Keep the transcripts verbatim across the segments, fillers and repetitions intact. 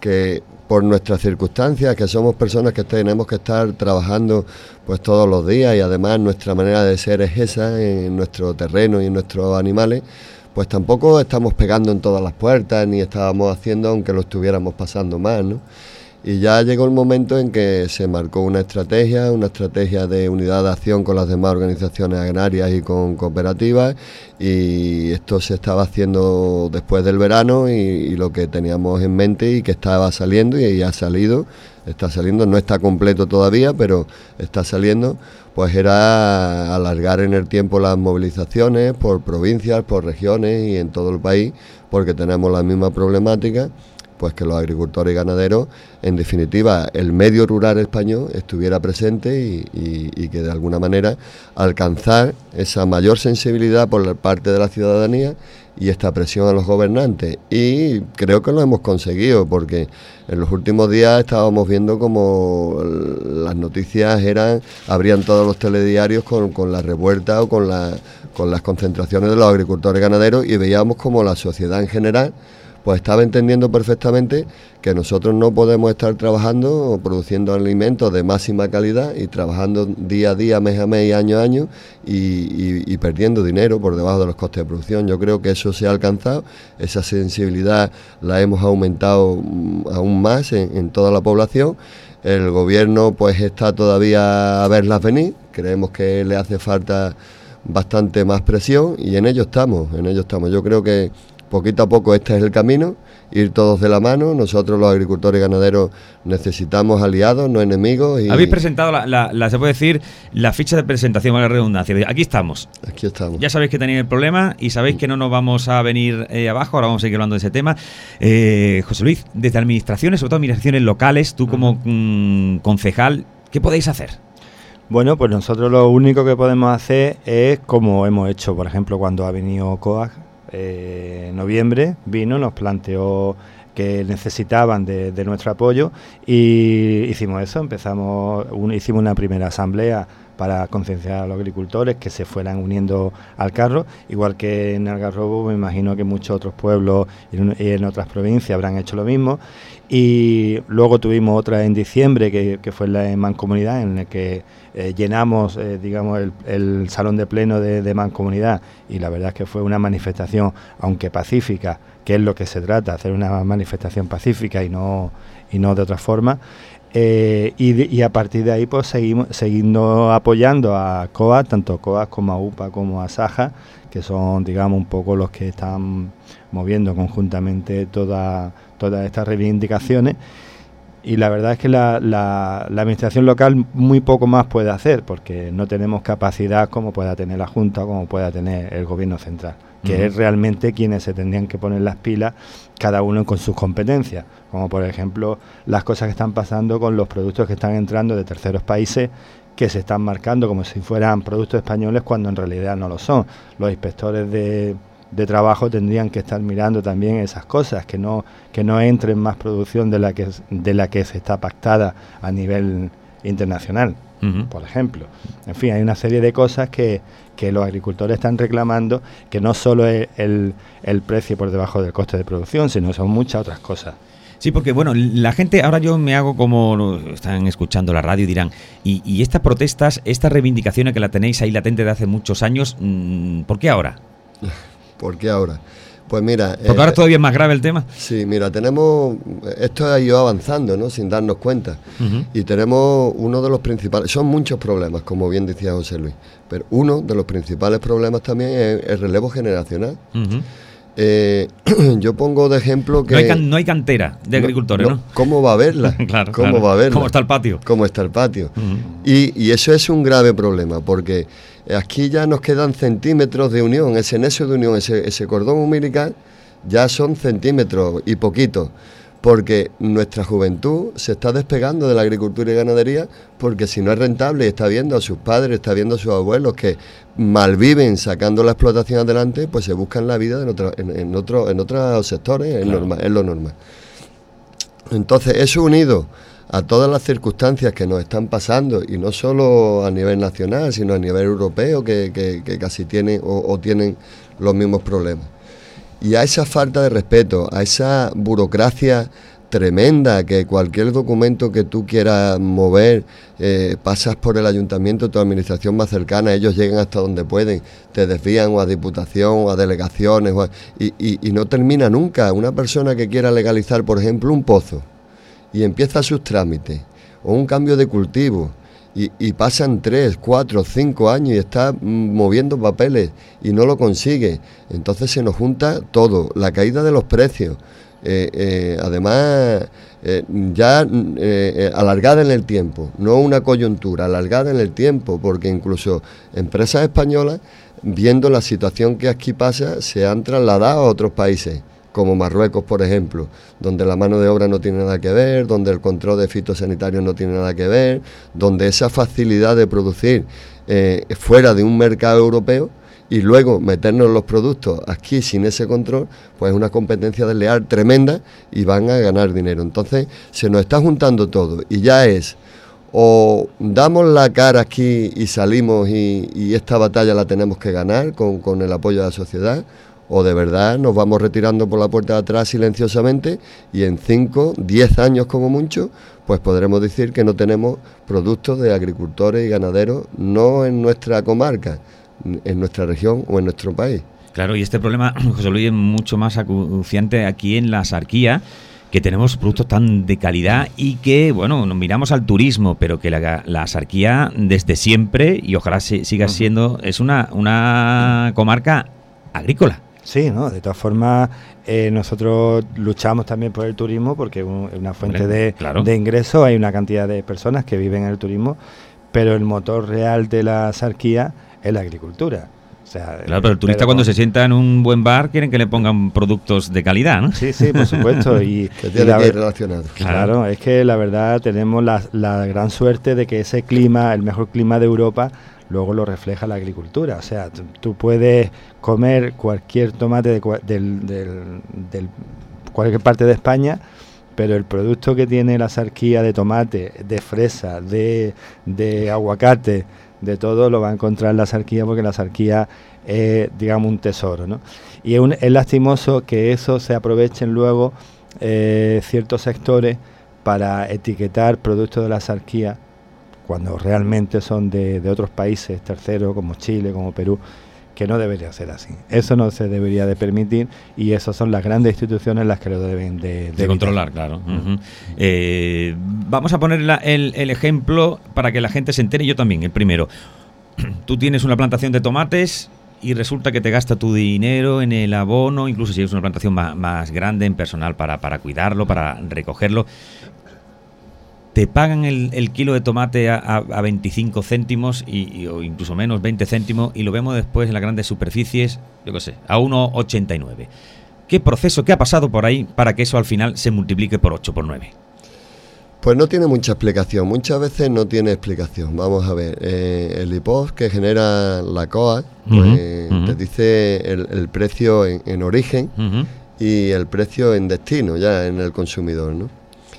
que por nuestras circunstancias, que somos personas que tenemos que estar trabajando pues todos los días, y además nuestra manera de ser es esa, en nuestro terreno y en nuestros animales, pues tampoco estamos pegando en todas las puertas, ni estábamos haciendo aunque lo estuviéramos pasando mal, ¿no? Y ya llegó el momento en que se marcó una estrategia, una estrategia de unidad de acción con las demás organizaciones agrarias y con cooperativas, y esto se estaba haciendo después del verano, y, y lo que teníamos en mente y que estaba saliendo y ha salido, está saliendo, no está completo todavía, pero está saliendo, pues era alargar en el tiempo las movilizaciones por provincias, por regiones y en todo el país, porque tenemos la misma problemática, pues que los agricultores y ganaderos, en definitiva, el medio rural español estuviera presente y, y, y que de alguna manera alcanzar esa mayor sensibilidad por parte de la ciudadanía y esta presión a los gobernantes. Y creo que lo hemos conseguido, porque en los últimos días estábamos viendo como las noticias eran, abrían todos los telediarios con, con la revuelta o con, la, con las concentraciones de los agricultores y ganaderos, y veíamos como la sociedad en general pues estaba entendiendo perfectamente que nosotros no podemos estar trabajando o produciendo alimentos de máxima calidad y trabajando día a día, mes a mes y año a año y, y, y perdiendo dinero por debajo de los costes de producción. Yo creo que eso se ha alcanzado, esa sensibilidad la hemos aumentado aún más en, en toda la población. El gobierno pues está todavía a verlas venir, creemos que le hace falta bastante más presión y en ello estamos, en ello estamos. Yo creo que poquito a poco este es el camino, ir todos de la mano. Nosotros los agricultores y ganaderos necesitamos aliados, no enemigos. Y habéis presentado, la, la, la se puede decir, la ficha de presentación, vale la redundancia. Aquí estamos. Aquí estamos. Ya sabéis que tenéis el problema y sabéis que no nos vamos a venir eh, abajo, ahora vamos a seguir hablando de ese tema. Eh, José Luis, desde administraciones, sobre todo administraciones locales, tú como mmm, concejal, ¿qué podéis hacer? Bueno, pues nosotros lo único que podemos hacer es como hemos hecho, por ejemplo, cuando ha venido COAG, Eh, en noviembre vino, nos planteó que necesitaban de, de nuestro apoyo y hicimos eso, empezamos, un, hicimos una primera asamblea para concienciar a los agricultores que se fueran uniendo al carro, igual que en Algarrobo, me imagino que muchos otros pueblos y en, y en otras provincias habrán hecho lo mismo. Y luego tuvimos otra en diciembre que, que fue la en Mancomunidad, en la que eh, llenamos eh, digamos el, el salón de pleno de, de Mancomunidad, y la verdad es que fue una manifestación, aunque pacífica, que es lo que se trata, hacer una manifestación pacífica y no y no de otra forma. Eh, y, de, y a partir de ahí pues seguimos siguiendo apoyando a COAG, tanto COAG como a U P A como a SAJA, que son digamos un poco los que están moviendo conjuntamente toda, todas estas reivindicaciones. Y la verdad es que la, la, la administración local muy poco más puede hacer, porque no tenemos capacidad como pueda tener la Junta o como pueda tener el Gobierno central, que uh-huh. es realmente quienes se tendrían que poner las pilas, cada uno con sus competencias, como por ejemplo las cosas que están pasando con los productos que están entrando de terceros países, que se están marcando como si fueran productos españoles cuando en realidad no lo son. Los inspectores de, de trabajo tendrían que estar mirando también esas cosas, que no que no entren más producción de la que de la que se está pactada a nivel internacional, uh-huh. por ejemplo. En fin, hay una serie de cosas que, que los agricultores están reclamando, que no solo es el, el precio por debajo del coste de producción, sino son muchas otras cosas. Sí, porque bueno, la gente, ahora yo me hago como, están escuchando la radio y dirán, y, y estas protestas, estas reivindicaciones que la tenéis ahí latente de hace muchos años, ¿por qué ahora? ¿Por qué ahora? Pues mira... Porque eh, ahora todavía es más grave el tema. Sí, mira, tenemos... Esto ha ido avanzando, ¿no? Sin darnos cuenta. Uh-huh. Y tenemos uno de los principales... Son muchos problemas, como bien decía José Luis. Pero uno de los principales problemas también es el relevo generacional. Uh-huh. Eh, yo pongo de ejemplo que... No hay, can, no hay cantera de agricultores, ¿no? ¿no? ¿Cómo va a haberla? claro, ¿Cómo claro. va a haberla? ¿Cómo está el patio? ¿Cómo está el patio? Uh-huh. y, y eso es un grave problema, porque aquí ya nos quedan centímetros de unión, ese nexo de unión, ese, ese cordón umbilical, ya son centímetros y poquitos, porque nuestra juventud se está despegando de la agricultura y ganadería, porque si no es rentable, está viendo a sus padres, está viendo a sus abuelos que malviven sacando la explotación adelante, pues se buscan la vida en, otro, en, en, otro, en otros sectores, claro. es, normal, es lo normal. Entonces, eso unido a todas las circunstancias que nos están pasando, y no solo a nivel nacional, sino a nivel europeo, que, que, que casi tienen o, o tienen los mismos problemas. Y a esa falta de respeto, a esa burocracia tremenda, que cualquier documento que tú quieras mover, eh, pasas por el ayuntamiento, tu administración más cercana, ellos llegan hasta donde pueden, te desvían o a diputación o a delegaciones, o a, y, y, y no termina nunca. Una persona que quiera legalizar, por ejemplo, un pozo, y empieza sus trámites, o un cambio de cultivo, y, y pasan tres, cuatro, cinco años y está moviendo papeles y no lo consigue, entonces se nos junta todo, la caída de los precios, Eh, eh, además eh, ya eh, alargada en el tiempo, no una coyuntura, alargada en el tiempo, porque incluso empresas españolas, viendo la situación que aquí pasa, se han trasladado a otros países, como Marruecos, por ejemplo, donde la mano de obra no tiene nada que ver, donde el control de fitosanitarios no tiene nada que ver, donde esa facilidad de producir eh, fuera de un mercado europeo, y luego meternos los productos aquí sin ese control, pues es una competencia desleal tremenda y van a ganar dinero. Entonces se nos está juntando todo y ya es, o damos la cara aquí y salimos y, y esta batalla la tenemos que ganar con, con el apoyo de la sociedad, o de verdad nos vamos retirando por la puerta de atrás silenciosamente y en cinco, diez años como mucho, pues podremos decir que no tenemos productos de agricultores y ganaderos, no en nuestra comarca, en nuestra región o en nuestro país. Claro, y este problema, José Luis, es mucho más acuciante aquí en la Axarquía, que tenemos productos tan de calidad y que, bueno, nos miramos al turismo, pero que la, la Axarquía desde siempre, y ojalá se, siga siendo, es una, una comarca agrícola. Sí, ¿no? De todas formas, eh, nosotros luchamos también por el turismo porque es un, una fuente Hombre, de, claro. de ingresos, hay una cantidad de personas que viven en el turismo, pero el motor real de la Axarquía es la agricultura. O sea, claro, pero el turista pero, cuando se sienta en un buen bar quieren que le pongan productos de calidad, ¿no? Sí, sí, por supuesto. Y, que tiene y que ir relacionado. Claro, claro, es que la verdad tenemos la, la gran suerte de que ese clima, el mejor clima de Europa, luego lo refleja la agricultura. O sea, tú, tú puedes comer cualquier tomate de del, del, del cualquier parte de España, pero el producto que tiene la Axarquía de tomate, de fresa, de, de aguacate, de todo lo va a encontrar en la Axarquía, porque la Axarquía es, digamos, un tesoro, ¿no? Y es, un, es lastimoso que eso se aprovechen luego eh, ciertos sectores para etiquetar productos de la Axarquía cuando realmente son de, de otros países terceros, como Chile, como Perú, que no debería ser así. Eso no se debería de permitir y esas son las grandes instituciones las que lo deben de, de, de controlar, claro. Uh-huh. Eh, vamos a poner la, el, el ejemplo para que la gente se entere, yo también, el primero. Tú tienes una plantación de tomates y resulta que te gasta tu dinero en el abono, incluso si es una plantación más, más grande, en personal para, para cuidarlo, para recogerlo. Te pagan el, el kilo de tomate a, a, a veinticinco céntimos y, y, o incluso menos, veinte céntimos, y lo vemos después en las grandes superficies, yo qué sé, a uno ochenta y nueve. ¿Qué proceso, qué ha pasado por ahí para que eso al final se multiplique por ocho, por nueve? Pues no tiene mucha explicación, muchas veces no tiene explicación. Vamos a ver, eh, el I P O S que genera la C O A, pues, uh-huh, uh-huh. te dice el, el precio en, en origen uh-huh. y el precio en destino, ya en el consumidor, ¿no?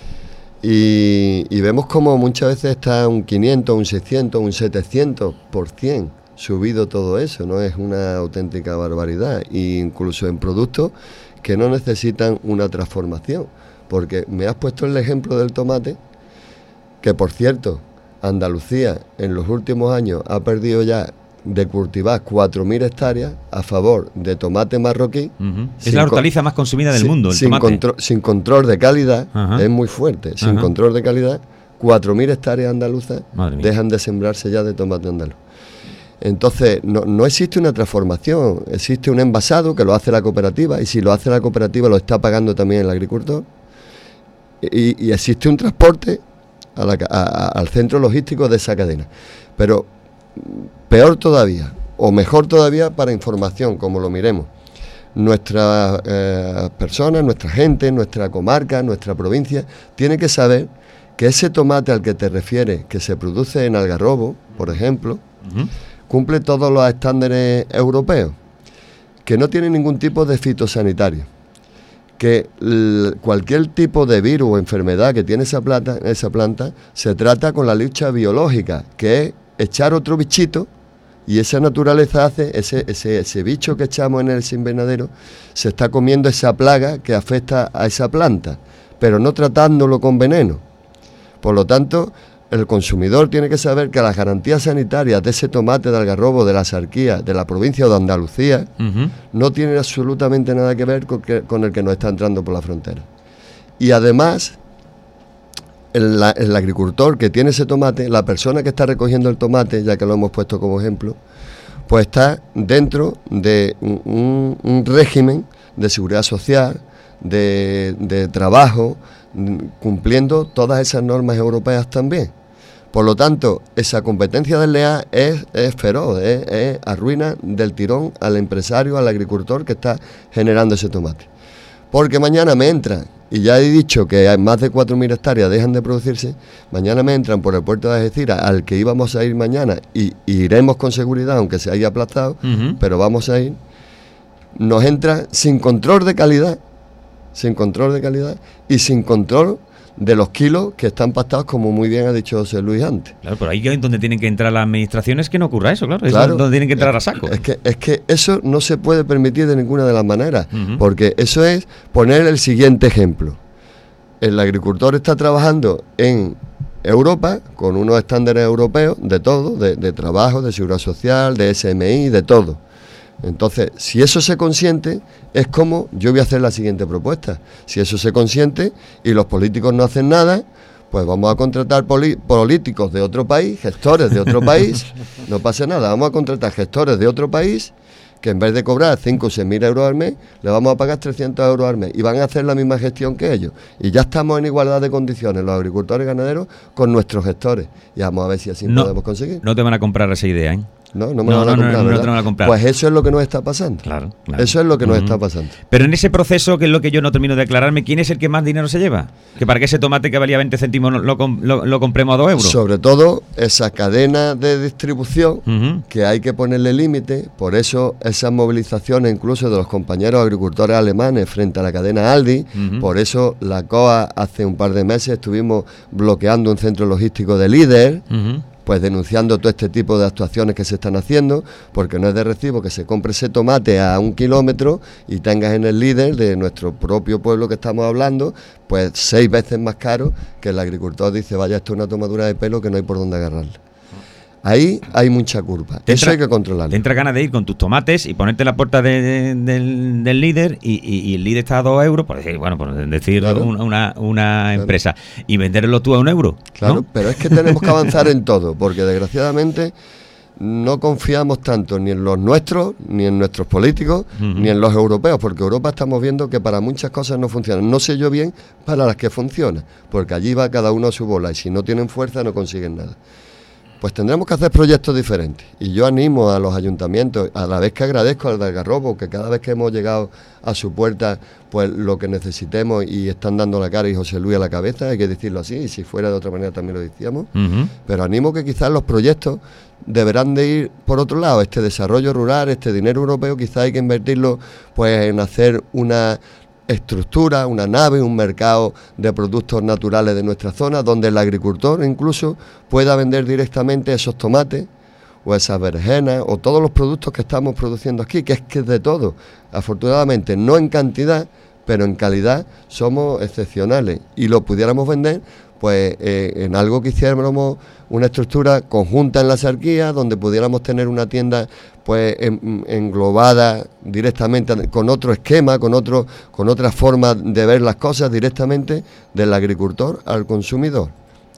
Y, y vemos como muchas veces está un quinientos, un seiscientos, un setecientos por ciento subido todo eso, ¿no? Es una auténtica barbaridad, e incluso en productos que no necesitan una transformación, porque me has puesto el ejemplo del tomate, que por cierto, Andalucía en los últimos años ha perdido ya de cultivar cuatro mil hectáreas a favor de tomate marroquí. Uh-huh. Es la hortaliza más consumida del sin, mundo, el sin tomate. Contro- sin control de calidad, uh-huh. es muy fuerte. Sin uh-huh. control de calidad, cuatro mil hectáreas andaluzas dejan de sembrarse ya de tomate andaluz. Entonces, no, no existe una transformación, existe un envasado que lo hace la cooperativa, y si lo hace la cooperativa lo está pagando también el agricultor, y, y existe un transporte a la, a, a, al centro logístico de esa cadena. Pero peor todavía, o mejor todavía para información, como lo miremos, nuestras eh, personas, nuestra gente, nuestra comarca, nuestra provincia, tiene que saber que ese tomate al que te refieres, que se produce en Algarrobo, por ejemplo, uh-huh. cumple todos los estándares europeos, que no tiene ningún tipo de fitosanitario, que l- cualquier tipo de virus o enfermedad que tiene esa planta, esa planta se trata con la lucha biológica, que es echar otro bichito, y esa naturaleza hace, ese, ese, ese bicho que echamos en el invernadero, se está comiendo esa plaga que afecta a esa planta, pero no tratándolo con veneno. Por lo tanto, el consumidor tiene que saber que las garantías sanitarias de ese tomate de Algarrobo, de la Sarquía, de la provincia de Andalucía, uh-huh. no tienen absolutamente nada que ver con, que, con el que nos está entrando por la frontera. Y además, el, la, el agricultor que tiene ese tomate, la persona que está recogiendo el tomate, ya que lo hemos puesto como ejemplo, pues está dentro de un, un, un régimen de seguridad social, de, de trabajo, cumpliendo todas esas normas europeas también. Por lo tanto, esa competencia desleal es, es feroz, es, es arruina del tirón al empresario, al agricultor que está generando ese tomate. Porque mañana me entran, y ya he dicho que hay más de cuatro mil hectáreas dejan de producirse, mañana me entran por el puerto de Algeciras, al que íbamos a ir mañana, y, y iremos con seguridad, aunque se haya aplazado, uh-huh. pero vamos a ir, nos entra sin control de calidad, sin control de calidad y sin control de los kilos que están pactados, como muy bien ha dicho José Luis antes. Claro, pero ahí es donde tienen que entrar las administraciones, que no ocurra eso, claro, claro, es donde tienen que entrar a saco. Es que, es que eso no se puede permitir de ninguna de las maneras, uh-huh. porque eso es poner el siguiente ejemplo. El agricultor está trabajando en Europa con unos estándares europeos de todo, de, de trabajo, de seguridad social, de S M I, de todo. Entonces, si eso se consiente, es como yo voy a hacer la siguiente propuesta. Si eso se consiente y los políticos no hacen nada, pues vamos a contratar poli- políticos de otro país, gestores de otro país, no pasa nada, vamos a contratar gestores de otro país que en vez de cobrar cinco o seis mil euros al mes, le vamos a pagar trescientos euros al mes y van a hacer la misma gestión que ellos. Y ya estamos en igualdad de condiciones, los agricultores y ganaderos, con nuestros gestores. Y vamos a ver si así no, podemos conseguir. No te van a comprar esa idea, ¿eh? No, no me no, van a no, comprar, no, no te van a comprar. Pues eso es lo que nos está pasando. Claro, claro. Eso es lo que nos uh-huh. está pasando. Pero en ese proceso, que es lo que yo no termino de aclararme, ¿quién es el que más dinero se lleva? Que para que ese tomate que valía veinte céntimos lo, lo, lo compremos a dos euros. Sobre todo esa cadena de distribución, uh-huh. que hay que ponerle límite. Por eso esas movilizaciones incluso de los compañeros agricultores alemanes frente a la cadena Aldi. Uh-huh. Por eso la C O A hace un par de meses estuvimos bloqueando un centro logístico de Líder. Uh-huh. Pues denunciando todo este tipo de actuaciones que se están haciendo, porque no es de recibo que se compre ese tomate a un kilómetro y tengas en el Líder de nuestro propio pueblo que estamos hablando, pues seis veces más caro, que el agricultor dice, vaya, esto es una tomadura de pelo que no hay por dónde agarrarla. Ahí hay mucha curva, eso entra, hay que controlarlo. Te entra ganas de ir con tus tomates y ponerte en la puerta de, de, del, del Líder y, y, y el Líder está a dos euros, por decir, bueno, por decir claro. una, una, una claro. empresa, y venderlo tú a un euro. Claro, ¿no? Pero es que tenemos que avanzar en todo, porque desgraciadamente no confiamos tanto ni en los nuestros, ni en nuestros políticos, uh-huh. ni en los europeos, porque Europa estamos viendo que para muchas cosas no funcionan. No sé yo bien para las que funciona, porque allí va cada uno a su bola y si no tienen fuerza no consiguen nada. Pues tendremos que hacer proyectos diferentes y yo animo a los ayuntamientos, a la vez que agradezco al de Algarrobo, que cada vez que hemos llegado a su puerta, pues lo que necesitemos y están dando la cara y José Luis a la cabeza, hay que decirlo así, y si fuera de otra manera también lo decíamos, uh-huh. pero animo que quizás los proyectos deberán de ir por otro lado, este desarrollo rural, este dinero europeo, quizás hay que invertirlo pues en hacer una estructura, una nave, un mercado de productos naturales de nuestra zona, donde el agricultor incluso pueda vender directamente esos tomates o esas berenjenas o todos los productos que estamos produciendo aquí, que es que es de todo. Afortunadamente, no en cantidad, pero en calidad somos excepcionales y lo pudiéramos vender pues eh, en algo que hiciéramos una estructura conjunta en la Sarquía, donde pudiéramos tener una tienda pues en, englobada directamente con otro esquema, con otro, con otra forma de ver las cosas directamente del agricultor al consumidor.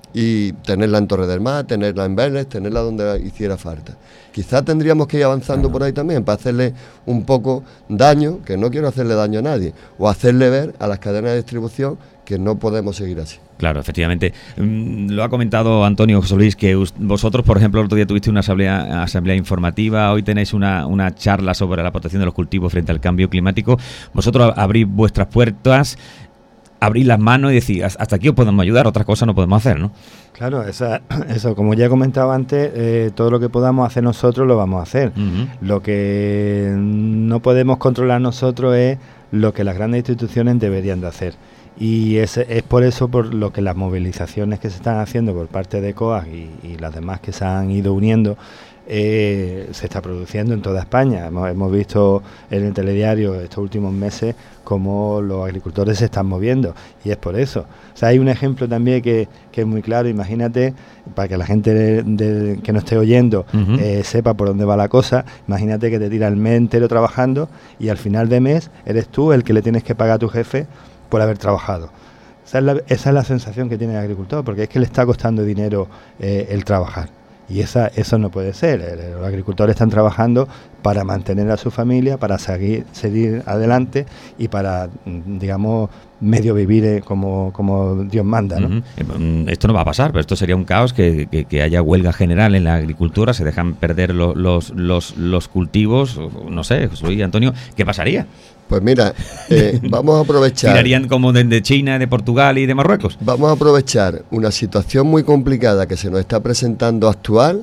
Y tenerla en Torre del Mar, tenerla en Vélez, tenerla donde hiciera falta. Quizás tendríamos que ir avanzando por ahí también para hacerle un poco daño, que no quiero hacerle daño a nadie, o hacerle ver a las cadenas de distribución que no podemos seguir así. Claro, efectivamente. Mm, lo ha comentado Antonio José Luis, que us, vosotros, por ejemplo, el otro día tuvisteis una asamblea, asamblea informativa, hoy tenéis una, una charla sobre la protección de los cultivos frente al cambio climático. Vosotros abrís vuestras puertas, abrís las manos y decís, hasta aquí os podemos ayudar, otras cosas no podemos hacer, ¿no? Claro, esa, eso, como ya he comentado antes, eh, todo lo que podamos hacer nosotros lo vamos a hacer. Uh-huh. Lo que no podemos controlar nosotros es lo que las grandes instituciones deberían de hacer. Y es, es por eso por lo que las movilizaciones que se están haciendo por parte de COAG y, y las demás que se han ido uniendo eh, se está produciendo en toda España. Hemos, hemos visto en el telediario estos últimos meses cómo los agricultores se están moviendo, y es por eso. O sea, hay un ejemplo también que, que es muy claro. Imagínate, para que la gente de, de, que no esté oyendo uh-huh. eh, sepa por dónde va la cosa, imagínate que te tira el mes entero trabajando y al final de mes eres tú el que le tienes que pagar a tu jefe por haber trabajado. Esa es la, esa es la sensación que tiene el agricultor, porque es que le está costando dinero eh, el trabajar. Y esa, eso no puede ser. Los agricultores están trabajando para mantener a su familia, para seguir, seguir adelante y para, digamos, medio vivir como, como Dios manda, ¿no? Uh-huh. Esto no va a pasar, pero esto sería un caos, que, que, que haya huelga general en la agricultura, se dejan perder lo, los, los, los cultivos, no sé, José Luis, Antonio, ¿qué pasaría? Pues mira, eh, vamos a aprovechar... ¿Tirarían como de, de China, de Portugal y de Marruecos? Vamos a aprovechar una situación muy complicada que se nos está presentando actual,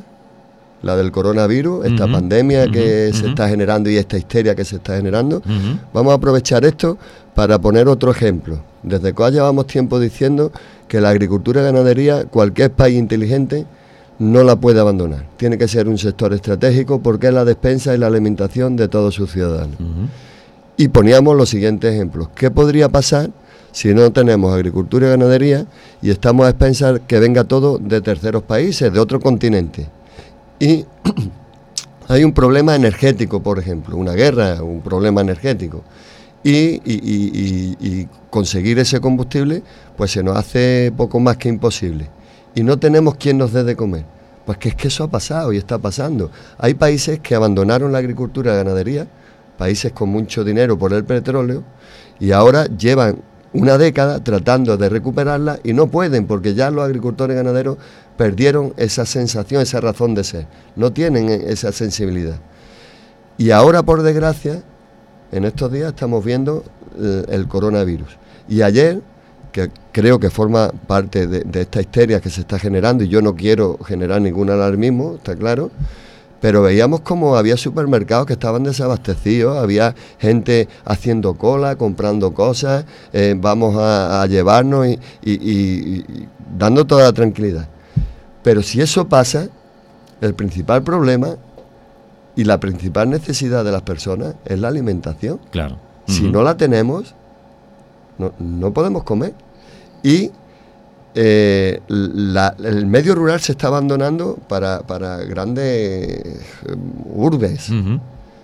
la del coronavirus, esta uh-huh, pandemia uh-huh, que uh-huh. se está generando y esta histeria que se está generando. Uh-huh. Vamos a aprovechar esto para poner otro ejemplo. Desde COAG llevamos tiempo diciendo que la agricultura y ganadería, cualquier país inteligente, no la puede abandonar. Tiene que ser un sector estratégico porque es la despensa y la alimentación de todos sus ciudadanos. Uh-huh. Y poníamos los siguientes ejemplos. ¿Qué podría pasar si no tenemos agricultura y ganadería y estamos a expensas que venga todo de terceros países, de otro continente? Y hay un problema energético, por ejemplo, una guerra, un problema energético. Y, y, y, y, y conseguir ese combustible, pues se nos hace poco más que imposible. Y no tenemos quien nos dé de comer. Pues que es que eso ha pasado y está pasando. Hay países que abandonaron la agricultura y la ganadería, países con mucho dinero por el petróleo, y ahora llevan una década tratando de recuperarla y no pueden, porque ya los agricultores y ganaderos perdieron esa sensación, esa razón de ser, no tienen esa sensibilidad. Y ahora, por desgracia, en estos días estamos viendo el, el coronavirus. Y ayer, que creo que forma parte de, de esta histeria que se está generando, y yo no quiero generar ningún alarmismo, está claro, pero veíamos como había supermercados que estaban desabastecidos, había gente haciendo cola, comprando cosas, eh, vamos a, a llevarnos y, y, y, y dando toda la tranquilidad. Pero si eso pasa, el principal problema y la principal necesidad de las personas es la alimentación. Claro. Si uh-huh. no la tenemos, no, no podemos comer. Y Eh, la, el medio rural se está abandonando para, para grandes eh, urbes. Uh-huh.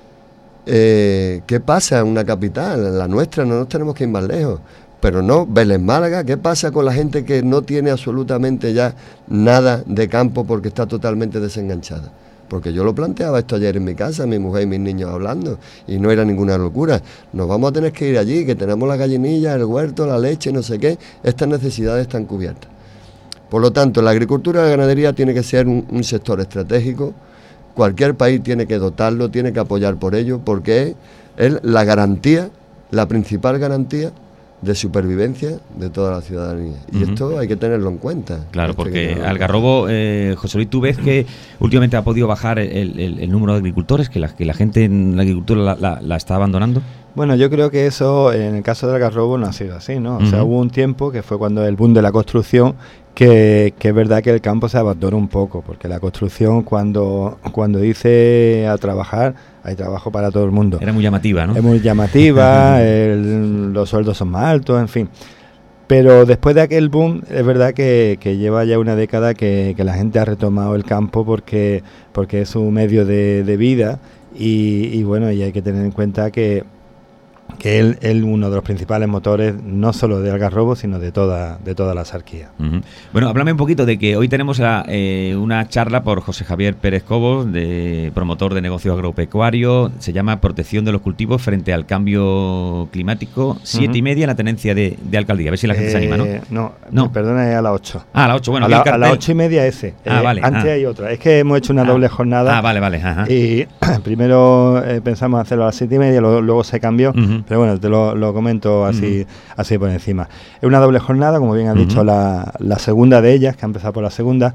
Eh, ¿Qué pasa en una capital? La nuestra, no nos tenemos que ir más lejos. Pero no, Vélez Málaga, ¿qué pasa con la gente que no tiene absolutamente ya nada de campo porque está totalmente desenganchada? Porque yo lo planteaba esto ayer en mi casa, mi mujer y mis niños hablando, y no era ninguna locura. Nos vamos a tener que ir allí, que tenemos la gallinilla, el huerto, la leche, no sé qué. Estas necesidades están cubiertas. Por lo tanto, la agricultura y la ganadería tiene que ser un, un sector estratégico. Cualquier país tiene que dotarlo, tiene que apoyar por ello, porque es, es la garantía, la principal garantía de supervivencia de toda la ciudadanía. Y uh-huh. esto hay que tenerlo en cuenta. Claro, porque no... Algarrobo, eh, José Luis, ¿tú ves que últimamente ha podido bajar el, el, el número de agricultores, que la, que la gente en la agricultura la, la, la está abandonando? Bueno, yo creo que eso, en el caso del Algarrobo, no ha sido así, ¿no? O uh-huh. sea, hubo un tiempo que fue cuando el boom de la construcción, que, que es verdad que el campo se abandonó un poco, porque la construcción, cuando, cuando dice a trabajar, hay trabajo para todo el mundo. Era muy llamativa, ¿no? Es muy llamativa, el, los sueldos son más altos, en fin. Pero después de aquel boom, es verdad que, que lleva ya una década que, que la gente ha retomado el campo porque, porque es un medio de, de vida y, y bueno, y hay que tener en cuenta que que él es uno de los principales motores, no solo de Algarrobo, sino de toda de toda la sarquía. Uh-huh. Bueno, háblame un poquito de que hoy tenemos a, eh, una charla por José Javier Pérez Cobos, de promotor de negocio agropecuario, se llama Protección de los cultivos frente al cambio climático, siete uh-huh. y media en la tenencia de, de alcaldía, a ver si la gente eh, se anima, ¿no? No, no. Perdona, es a las ocho. Ah, a las ocho, bueno. A, la, a las ocho y media ese. Ah, eh, vale. Antes ah. hay otra, es que hemos hecho una ah. doble jornada. Ah, vale, vale. Ajá. Y primero eh, pensamos hacerlo a las siete y media, luego, luego se cambió, uh-huh. pero bueno, te lo, lo comento así, uh-huh. así por encima. Es una doble jornada, como bien has uh-huh. dicho, la, la segunda de ellas, que ha empezado por la segunda,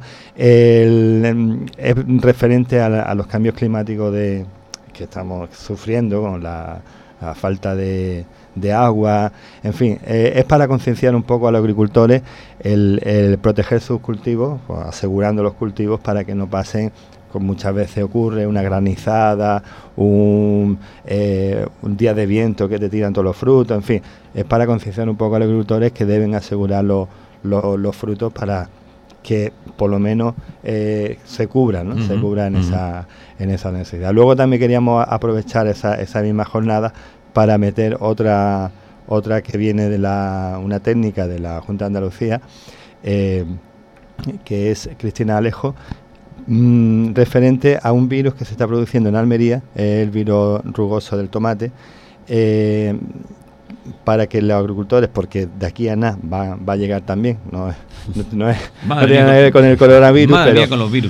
el, es referente a, la, a los cambios climáticos de que estamos sufriendo con la, la falta de, de agua, en fin, eh, es para concienciar un poco a los agricultores el, el proteger sus cultivos, pues, asegurando los cultivos para que no pasen, como muchas veces ocurre, una granizada, un, eh, un día de viento que te tiran todos los frutos, en fin, es para concienciar un poco a los agricultores que deben asegurar los, los, los frutos para que por lo menos eh, se cubran, ¿no? Uh-huh, se cubran en, uh-huh. esa, en esa necesidad. Luego también queríamos aprovechar esa, esa misma jornada para meter otra otra que viene de la una técnica de la Junta de Andalucía, eh, que es Cristina Alejo, mmm, referente a un virus que se está produciendo en Almería, eh, el virus rugoso del tomate, eh, para que los agricultores, porque de aquí a nada va, va a llegar también, no, no, no, es, no tiene nada que ver con el coronavirus, madre pero mía con los virus.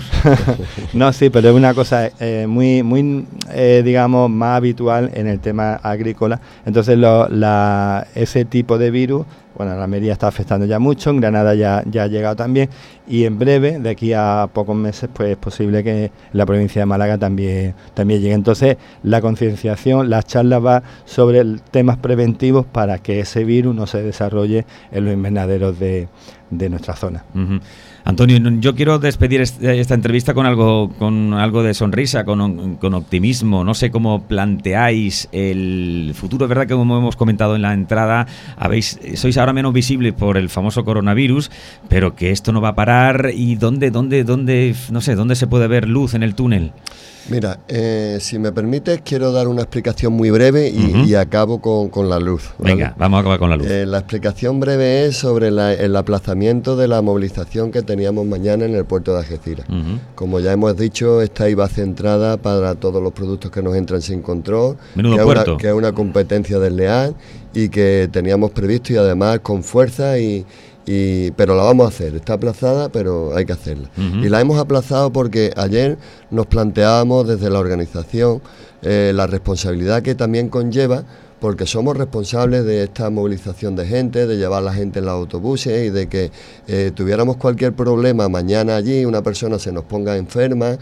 no, sí, pero es una cosa eh, muy, muy eh, digamos, más habitual en el tema agrícola. Entonces, lo, la, ese tipo de virus, bueno, en Almería está afectando ya mucho, en Granada ya, ya ha llegado también, y en breve, de aquí a pocos meses, pues es posible que en la provincia de Málaga también, también llegue. Entonces, la concienciación, las charlas va sobre el, temas preventivos para que ese virus no se desarrolle en los invernaderos de, de nuestra zona. Uh-huh. Antonio, yo quiero despedir esta entrevista con algo con algo de sonrisa, con, con optimismo. No sé cómo planteáis el futuro. Es verdad que, como hemos comentado en la entrada, habéis sois ahora menos visibles por el famoso coronavirus, pero que esto no va a parar. ¿Y dónde, dónde, dónde, no sé, dónde se puede ver luz en el túnel? Mira, eh, si me permites, quiero dar una explicación muy breve y, uh-huh. y acabo con, con la luz, ¿vale? Venga, vamos a acabar con la luz. Eh, la explicación breve es sobre la, el aplazamiento de la movilización que teníamos mañana en el puerto de Algeciras. Uh-huh. Como ya hemos dicho, esta iba centrada para todos los productos que nos entran sin control, Menudo que, puerto. Es una, que es una competencia desleal y que teníamos previsto, y además con fuerza y... Y, pero la vamos a hacer, está aplazada, pero hay que hacerla. Uh-huh. Y la hemos aplazado porque ayer nos planteábamos desde la organización eh, la responsabilidad que también conlleva, porque somos responsables de esta movilización de gente, de llevar a la gente en los autobuses y de que eh, tuviéramos cualquier problema mañana allí, una persona se nos ponga enferma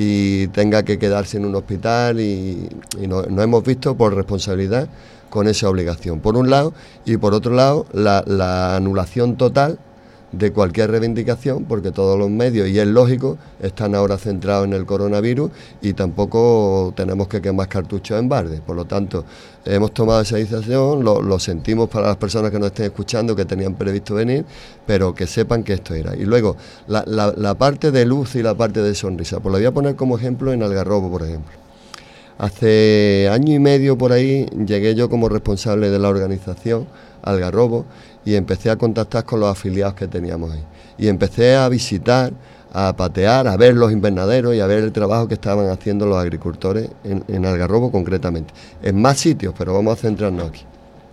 y tenga que quedarse en un hospital y, y no, no hemos visto por responsabilidad con esa obligación, por un lado, y por otro lado, la, la anulación total de cualquier reivindicación, porque todos los medios, y es lógico, están ahora centrados en el coronavirus y tampoco tenemos que quemar cartuchos en balde. Por lo tanto, hemos tomado esa decisión, lo, lo sentimos para las personas que nos estén escuchando, que tenían previsto venir, pero que sepan que esto era. Y luego, la, la, la parte de luz y la parte de sonrisa, pues la voy a poner como ejemplo en Algarrobo, por ejemplo. Hace año y medio por ahí llegué yo como responsable de la organización Algarrobo y empecé a contactar con los afiliados que teníamos ahí. Y empecé a visitar, a patear, a ver los invernaderos y a ver el trabajo que estaban haciendo los agricultores en, en Algarrobo concretamente. En más sitios, pero vamos a centrarnos aquí.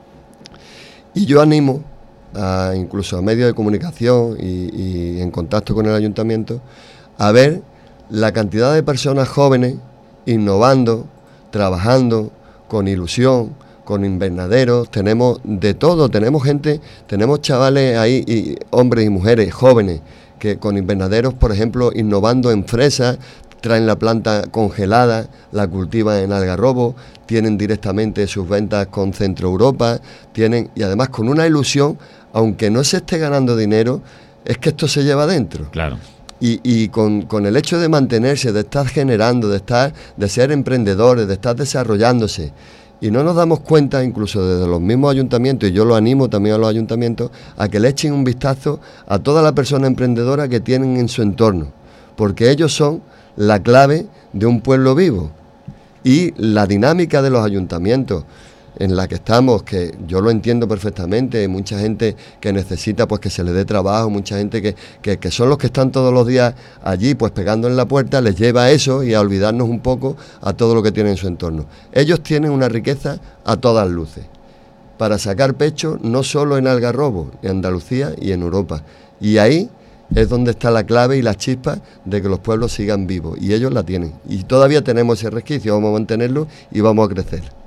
Y yo animo, a, incluso a medios de comunicación y, y en contacto con el ayuntamiento, a ver la cantidad de personas jóvenes innovando, trabajando con ilusión, con invernaderos, tenemos de todo, tenemos gente, tenemos chavales ahí, y hombres y mujeres jóvenes, que con invernaderos, por ejemplo, innovando en fresas, traen la planta congelada, la cultivan en Algarrobo, tienen directamente sus ventas con Centro Europa, tienen, y además con una ilusión, aunque no se esté ganando dinero, es que esto se lleva dentro. Claro. Y, y con, con el hecho de mantenerse, de estar generando, de estar, de ser emprendedores, de estar desarrollándose, y no nos damos cuenta, incluso desde los mismos ayuntamientos, y yo lo animo también a los ayuntamientos, a que le echen un vistazo a toda la persona emprendedora que tienen en su entorno, porque ellos son la clave de un pueblo vivo. Y la dinámica de los ayuntamientos en la que estamos, que yo lo entiendo perfectamente, hay mucha gente que necesita pues que se le dé trabajo, mucha gente que, que, que son los que están todos los días allí pues pegando en la puerta, les lleva a eso y a olvidarnos un poco a todo lo que tienen en su entorno. Ellos tienen una riqueza a todas luces, para sacar pecho no solo en Algarrobo, en Andalucía y en Europa. Y ahí es donde está la clave y la chispa de que los pueblos sigan vivos, y ellos la tienen. Y todavía tenemos ese resquicio, vamos a mantenerlo y vamos a crecer.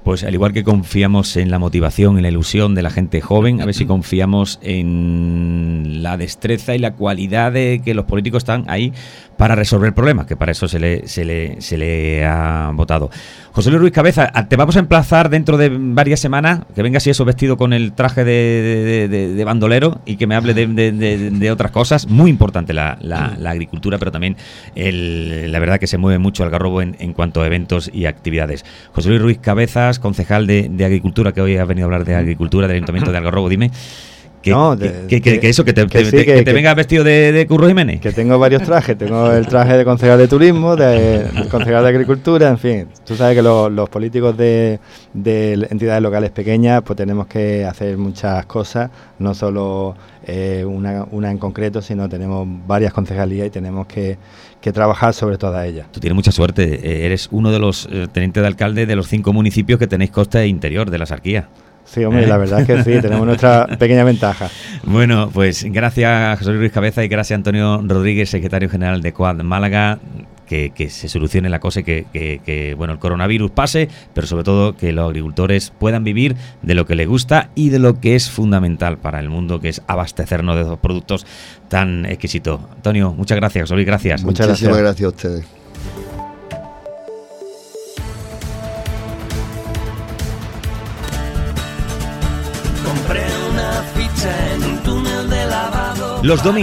Pues al igual que confiamos en la motivación, en la ilusión de la gente joven, a ver si confiamos en la destreza y la cualidad de que los políticos están ahí para resolver problemas, que para eso se le, se le, se le ha votado. José Luis Ruiz Cabeza, te vamos a emplazar dentro de varias semanas, que vengas y eso vestido con el traje de, de, de, de bandolero y que me hable de, de, de, de otras cosas. Muy importante la, la, la agricultura, pero también el, la verdad que se mueve mucho Algarrobo en, en cuanto a eventos y actividades. José Luis Ruiz Cabezas, concejal de, de Agricultura, que hoy ha venido a hablar de Agricultura del Ayuntamiento de Algarrobo, dime. Que, no, de, que, que, que eso, que te, que, te, sí, te, que, que te vengas vestido de, de Curro Jiménez. Que tengo varios trajes, tengo el traje de concejal de turismo, de, de concejal de agricultura, en fin. Tú sabes que lo, los políticos de, de entidades locales pequeñas, pues tenemos que hacer muchas cosas, no solo eh, una, una en concreto, sino tenemos varias concejalías y tenemos que, que trabajar sobre todas ellas. Tú tienes mucha suerte, eh, eres uno de los eh, tenientes de alcalde de los cinco municipios que tenéis costa e interior de la Sarquía. Sí, hombre, ¿Eh? La verdad es que sí, tenemos nuestra pequeña ventaja. Bueno, pues gracias José Luis Cabeza y gracias Antonio Rodríguez, secretario general de Coad Málaga, que, que se solucione la cosa y que, que, que bueno, el coronavirus pase, pero sobre todo que los agricultores puedan vivir de lo que les gusta y de lo que es fundamental para el mundo, que es abastecernos de esos productos tan exquisitos. Antonio, muchas gracias. José Luis, gracias. Muchas Muchísimas gracias. gracias a ustedes. Los domingos